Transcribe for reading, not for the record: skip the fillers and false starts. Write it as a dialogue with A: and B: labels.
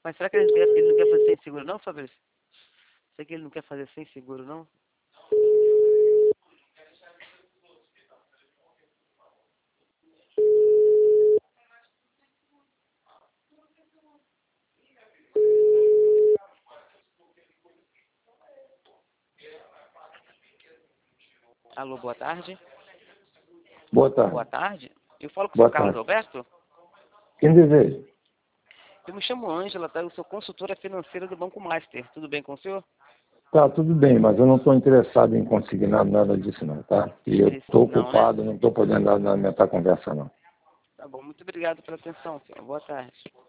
A: Mas será que ele não quer fazer sem seguro não, Fabrício? Será que ele não quer fazer sem seguro não? Alô, boa tarde.
B: Boa tarde.
A: Boa tarde. Eu falo com o
B: Boa
A: seu Carlos
B: tarde.
A: Alberto?
B: Quem deseja?
A: Eu me chamo Ângela, tá? Eu sou consultora financeira do Banco Master. Tudo bem com o senhor?
B: Tá, tudo bem, mas eu não estou interessado em consignar nada disso não, tá? E eu estou
A: Não,
B: ocupado,
A: né?
B: não estou podendo aumentar a conversa não.
A: Tá bom, muito obrigado pela atenção, senhor. Boa tarde.